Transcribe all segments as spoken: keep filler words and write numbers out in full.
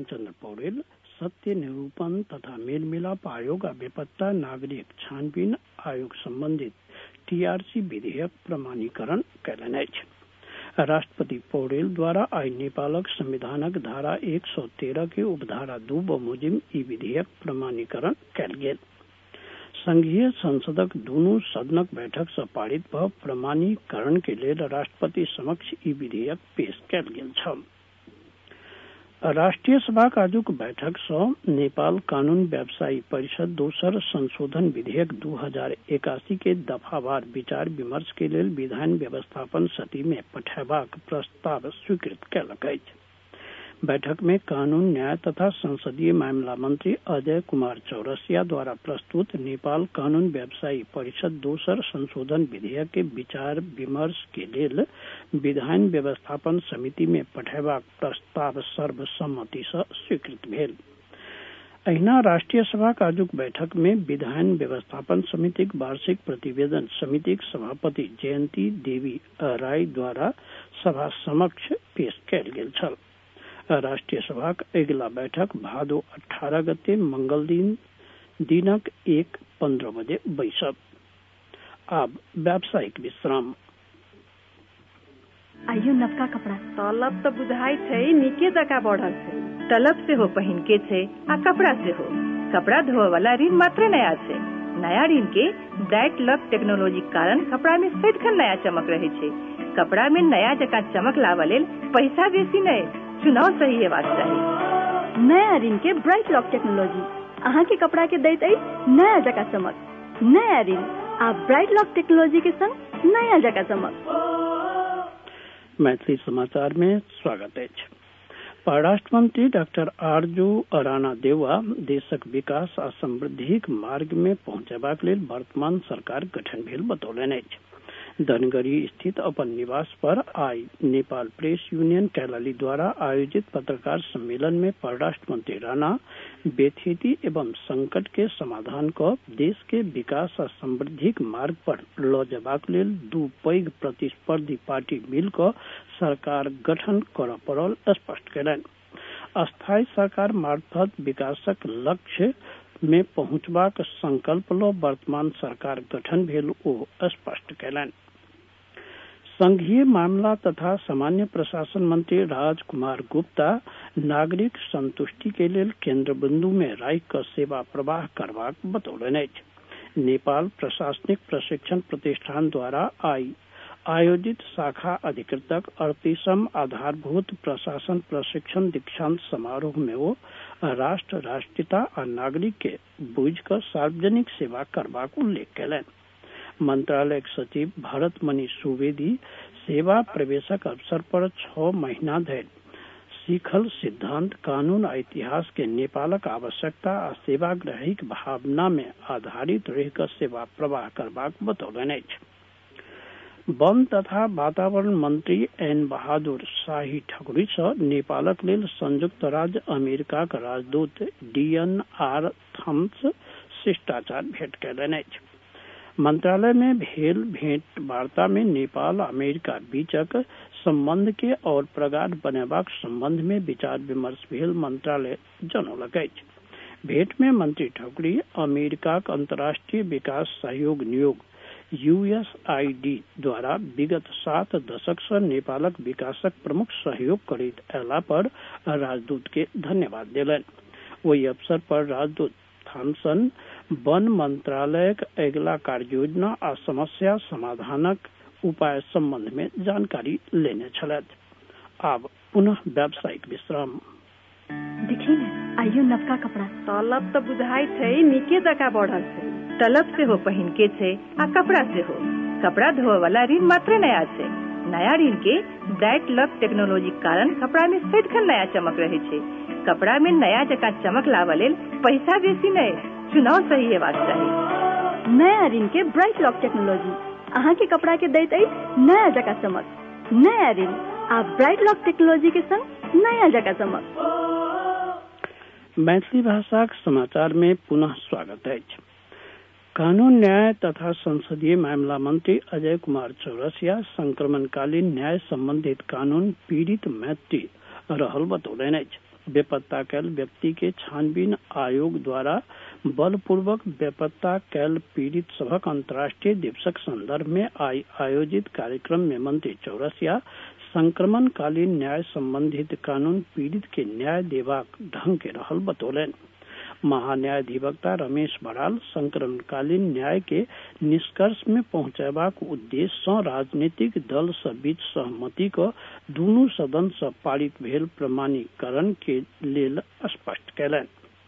रामचंद्र पौडेल सत्य निरूपण तथा मेलमिलाप आयोग आ बेपत्ता नागरिक छानबीन आयोग संबंधित टीआरसी विधेयक प्रमाणीकरण कयलनि अछि। राष्ट्रपति पौडेल द्वारा आई नेपालक संविधानक धारा एक सौ तेरह के उपधारा दू बमोजिम ई विधेयक प्रमाणीकरण कयल गेल। संघीय संसदक दुनू सदनक बैठक से पारित भ प्रमाणीकरण के लेल राष्ट्रपति समक्ष ई विधेयक पेश कयल गेल छल। राष्ट्रीय सभाक आजुक बैठक से नेपाल कानून व्यवसायी परिषद दोसर संशोधन विधेयक दू हजार इक्यासी के दफावार विचार विमर्श के लेल विधान व्यवस्थापन समिति में पठेबाक प्रस्ताव स्वीकृत कयलक अछि। बैठक में कानून न्याय तथा संसदीय मामला मंत्री अजय कुमार चौरसिया द्वारा प्रस्तुत नेपाल कानून व्यवसायी परिषद दोसर संशोधन विधेयक के विचार विमर्श के लेल विधान व्यवस्थापन समिति में पठेबाक प्रस्ताव सर्वसम्मति से स्वीकृत भेल। अहिना राष्ट्रीय सभा आजुक बैठक में विधान व्यवस्थापन समितिक वार्षिक प्रतिवेदन समितिक सभापति जयंती देवी राय द्वारा सभा समक्ष पेश कयल गेल छल। राष्ट्रीय सभा अगिला बैठक भादो अठारह गते मंगल दिन दिनक एक पंद्रह बजे बैसत। आब व्यावसायिक विश्राम। आइयो नवका कपड़ा तलब तो बुझाई छै नीके जका बढ़ल छै। तलब से हो पहिन के छै आ कपड़ा से हो। कपड़ा धोए वाला ऋण मात्र नया छै। नया ऋण के ब्राइट लक टेक्नोलॉजी कारण कपड़ा में सदिखन नया चमक रहे छै। कपड़ा में नया जका चमक लावा लेल पैसा बेसी नहीं, चुनाव सही हेबाक चाही। नया ऋण के ब्राइट लॉक टेक्नोलॉजी अहाँ के कपड़ा के दैत अछि नया जका चमक। नया ऋण आ ब्राइट लॉक टेक्नोलॉजी के संग नया जका चमक। मैथिली समाचार में स्वागत है। परराष्ट्र मंत्री डॉक्टर आरजू अराना देवा देशक विकास आ समृद्धिक मार्ग में पहुंचेबाक लेल वर्तमान सरकार गठन भेल बतौलनि अछि। धनगढ़ी स्थित अपन निवास पर आई नेपाल प्रेस यूनियन कैलाली द्वारा आयोजित पत्रकार सम्मेलन में परराष्ट्र मंत्री राणा बेथेती एवं संकट के समाधान क देश के विकास आ समृद्धिक मार्ग पर ल जेबाक लेल दू पैघ प्रतिस्पर्धी पार्टी मिल क सरकार गठन करऽ पड़ल स्पष्ट कयलनि। अस्थायी सरकार मार्फत विकासक लक्ष्य में पहुंचबाक संकल्प ल वर्तमान सरकार गठन भेल ओ स्पष्ट कयलनि। संघीय मामला तथा सामान्य प्रशासन मंत्री राजकुमार गुप्ता नागरिक संतुष्टि के लेल केंद्र बिंदु में राखि क सेवा प्रवाह करबाक बतौलनि अछि। नेपाल प्रशासनिक प्रशिक्षण प्रतिष्ठान द्वारा आई आयोजित शाखा अधिकृतक अड़तीसम आधारभूत प्रशासन प्रशिक्षण दीक्षांत समारोह में वो राष्ट्र राष्ट्रीयता और नागरिक के बुझ कर सार्वजनिक सेवा करबाक उल्लेख कयलनि। मंत्रालय सचिव भरत मणि सुवेदी सेवा प्रवेशक अवसर पर छह महीना धरि सीखल सिद्धांत कानून आ इतिहास के नेपालक आवश्यकता आ सेवाग्राहीक भावना में आधारित रहि क सेवा प्रवाह करबाक बतौलनि अछि। वन तथा वातावरण मंत्री एन बहादुर शाही ठकुरी से नेपालक लेल संयुक्त राज्य अमेरिकाक राजदूत डीएन आर थम्स शिष्टाचार भेंट कयलनि अछि। मंत्रालय में भेल भेंट वार्ता में नेपाल अमेरिका बीचक संबंध के और प्रगाढ़ बनेबाक संबंध में विचार विमर्श भेल मंत्रालय जनौलक अछि। भेंट में मंत्री ठकुरी अमेरिकाक अंतर्राष्ट्रीय विकास सहयोग नियोग यूएसआईडी द्वारा विगत सात दशक से नेपालक विकासक प्रमुख सहयोग करैत अयला पर राजदूत के धन्यवाद देलनि। ओहि अवसर पर राजदूत थॉमसन वन मंत्रालयक अगिला कार्य योजना आ समस्या समाधानक उपाय संबंध में जानकारी लेने छलथि। आब पुनः व्यावसायिक विश्राम। देखिए ना आइयो नवका कपड़ा तलब तो बुझाई छै नीके जका बढ़ल छै। तलब से हो पहिन के छै आ कपड़ा से हो। कपड़ा धोए वाला ऋण मात्र नया छै। नया ऋण के ब्राइट लक टेक्नोलॉजी कारण कपड़ा में सदिखन नया चमक रहे छै। कपड़ा में नया जका चमक लावा लेल पैसा बेसी नहीं, चुनाव सही हेबाक चाही। नया ऋण के ब्राइट लॉक टेक्नोलॉजी अहाँ के कपड़ा के दैत अछि नया जका चमक। नया ऋण आ ब्राइट लॉक टेक्नोलॉजी के संग नया जका चमक। मैथिली भाषा समाचार में पुनः स्वागत है। कानून न्याय तथा संसदीय मामला मंत्री अजय कुमार चौरसिया संक्रमणकालीन न्याय संबंधित कानून पीड़ित मैत्री रहल बतौलनि अछि। बेपत्ता कैल व्यक्ति के छानबीन आयोग द्वारा बलपूर्वक बेपत्ता कैल पीड़ित सभक अंतर्राष्ट्रीय दिवसक संदर्भ में आई आयोजित कार्यक्रम में मंत्री चौरसिया संक्रमणकालीन न्याय संबंधित कानून पीड़ित के न्याय देबाक ढंग के रहल बतौलनि। महान्यायाधिवक्ता रमेश बड़ाल संक्रमणकालीन न्याय के निष्कर्ष में पहुंचेबाक उद्देश्य सँ राजनीतिक दल सब बीच सहमति क दुनू सदन सँ पारित भेल प्रमाणीकरण के लेल स्पष्ट कयलनि।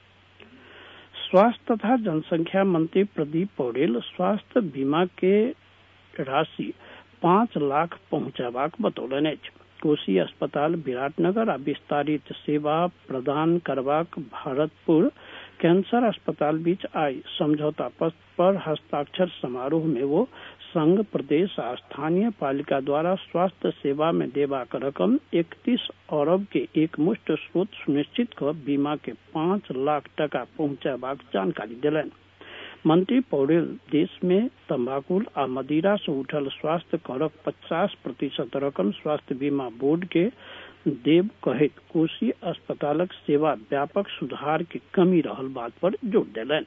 स्वास्थ्य तथा जनसंख्या मंत्री प्रदीप पौडेल स्वास्थ्य बीमा के राशि पाँच लाख पहुंचेबाक बतौलनि अछि। कोशी अस्पताल विराटनगर आ विस्तारित सेवा प्रदान करबाक भारतपुर कैंसर अस्पताल बीच आई समझौता पत्र पर हस्ताक्षर समारोह में वो संघ प्रदेश आ स्थानीय पालिका द्वारा स्वास्थ्य सेवा में देबाक रकम इकतीस अरब के एक मुश्त स्रोत सुनिश्चित कर बीमा के पाँच लाख टका पहुंचाबाक जानकारी दिलनि। मंत्री पौडेल देश में तंबाकू आ मदिरा से उठल स्वास्थ्य करक पचास प्रतिशत रकम स्वास्थ्य बीमा बोर्ड के देव कहैत कोशी अस्पतालक सेवा व्यापक सुधार के कमी रहल बात पर जोर दिलनि।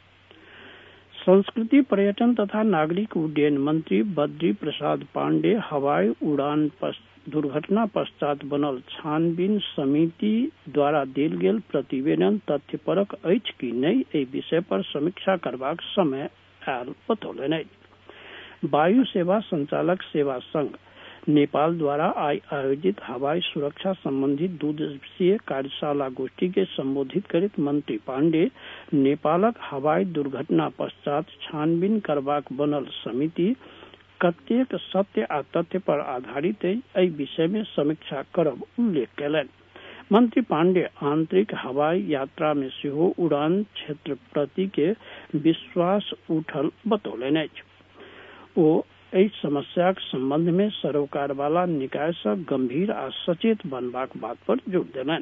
संस्कृति पर्यटन तथा नागरिक उड्डयन मंत्री बद्री प्रसाद पांडे हवाई उड़ान दुर्घटना पश्चात बनल छानबीन समिति द्वारा देल गेल प्रतिवेदन तथ्यपरक अछि कि नहि एहि विषय पर समीक्षा करबाक समय आयल बतौलनि। वायु सेवा संचालक सेवा संघ नेपाल द्वारा आई आयोजित हवाई सुरक्षा संबंधी दो दिवसीय कार्यशाला गोष्ठी के संबोधित करते मंत्री पांडे नेपालक हवाई दुर्घटना पश्चात छानबीन करबाक बनल समिति कतेक सत्य आ तथ्य पर आधारित एहि विषय में समीक्षा करब उल्लेख कयलनि। मंत्री पांडे आंतरिक हवाई यात्रा में सेहो उड़ान क्षेत्र प्रति के विश्वास उठल बतौलनि अछि। ओ एहि समस्याक संबंध में सरोकार वाला निकाय से गंभीर आ सचेत बनबाक बात पर जोर देलनि।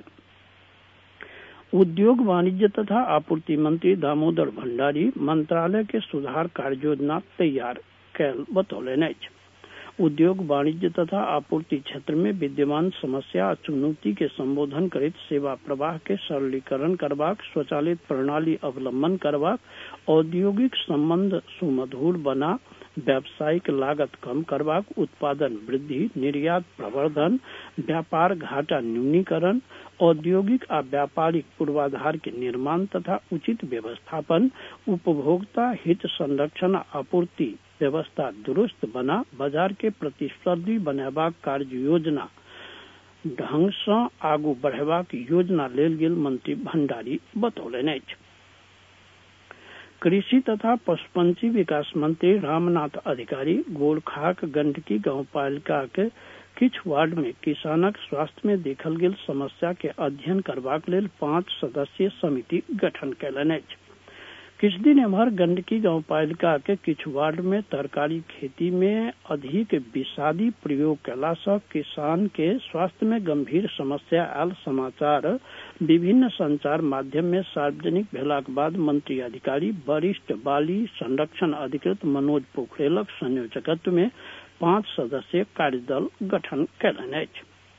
उद्योग वाणिज्य तथा आपूर्ति मंत्री दामोदर भंडारी मंत्रालय के सुधार कार्य योजना तैयार कैल बतौलनि अछि। उद्योग वाणिज्य तथा आपूर्ति क्षेत्र में विद्यमान समस्या आ चुनौती के संबोधन करैत सेवा प्रवाह के सरलीकरण करबाक, स्वचालित प्रणाली अवलंबन करबाक, औद्योगिक संबंध सुमधुर बना, व्यावसायिक लागत कम करबाक, उत्पादन वृद्धि, निर्यात प्रवर्धन, व्यापार घाटा न्यूनीकरण, औद्योगिक आ व्यापारिक पूर्वाधार के निर्माण तथा उचित व्यवस्थापन, उपभोक्ता हित संरक्षण, आपूर्ति व्यवस्था दुरुस्त बना, बाजार के प्रतिस्पर्धी बनेबाक कार्य योजना ढंग सँ आगू बढ़ेबाक योजना लेल गेल मंत्री भंडारी बतौलनि अछि। कृषि तथा पशुपंछी विकास मंत्री रामनाथ अधिकारी गोरखाक गंडकी गांव पालिका के किछु वार्ड में किसानक स्वास्थ्य में देखल गेल समस्या के अध्ययन करबाक लेल पांच सदस्यीय समिति गठन कयलनि अछि। किछु दिन एम्हर गंडकी गांव पालिका के किछु वार्ड में तरकारी खेती में अधिक विषादी प्रयोग कयला सँ किसान के स्वास्थ्य में गंभीर समस्या आयल समाचार विभिन्न संचार माध्यम में सार्वजनिक भेलाक बाद मंत्री अधिकारी वरिष्ठ बाली संरक्षण अधिकृत मनोज पोखरेलक संयोजकत्व में पांच सदस्यीय कार्यदल गठन कयलनि अछि।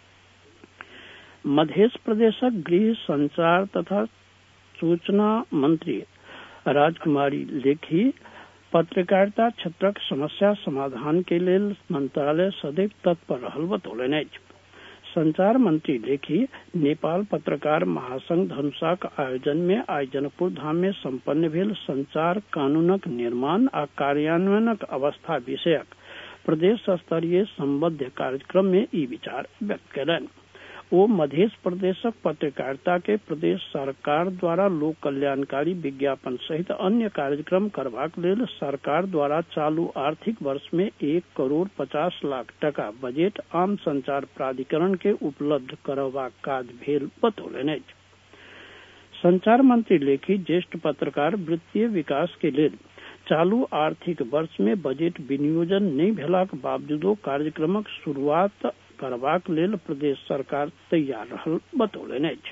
मध्य प्रदेशक गृह संचार तथा सूचना मंत्री राजकुमारी लेखी पत्रकारिता क्षेत्रक समस्या समाधान के लेल मंत्रालय सदैव तत्पर रहल बतौलनि अछि। संचार मंत्री लेखी नेपाल पत्रकार महासंघ धनुषाक आयोजन में आई जनकपुर धाम में संपन्न भेल संचार कानूनक निर्माण आ कार्यान्वयनक अवस्था विषयक प्रदेश स्तरीय संबद्ध कार्यक्रम में ई विचार व्यक्त कयलनि। ओ मध्य प्रदेशक पत्रकारिता के प्रदेश सरकार द्वारा लोक कल्याणकारी विज्ञापन सहित अन्य कार्यक्रम करबाक लेल सरकार द्वारा चालू आर्थिक वर्ष में एक करोड़ पचास लाख टका बजट आम संचार प्राधिकरण के उपलब्ध करबाक काज भेल बतौलनि अछि। संचार मंत्री लेखी ज्येष्ठ पत्रकार वृत्तीय विकास के लेल चालू आर्थिक वर्ष में बजट विनियोजन नहीं भेलाक बावजूदो कार्यक्रमक शुरुआत करबाक लेल प्रदेश सरकार तैयार रहल बतौलनि अछि।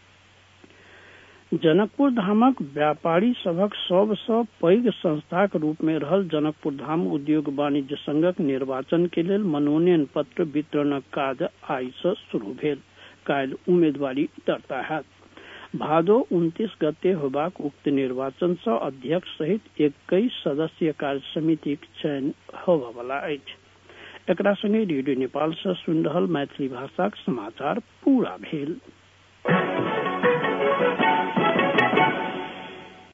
जनकपुर धामक व्यापारी सभक सब सँ पैघ संस्थाक रूप में रहल जनकपुर धाम उद्योग वाणिज्य संघक निर्वाचन के लेल मनोनयन पत्र वितरणक काज आई सँ शुरू भेल। काल्हि उम्मेदवारी दर्ता हैत। भादो उनतीस गते होबाक उक्त निर्वाचन सँ अध्यक्ष सहित इक्कीस सदस्यीय कार्य समितिक चयन होबयवला अछि। एकरा संगे रेडियो नेपाल सँ सुनि रहल मैथिली भाषाक समाचार पूरा भेल।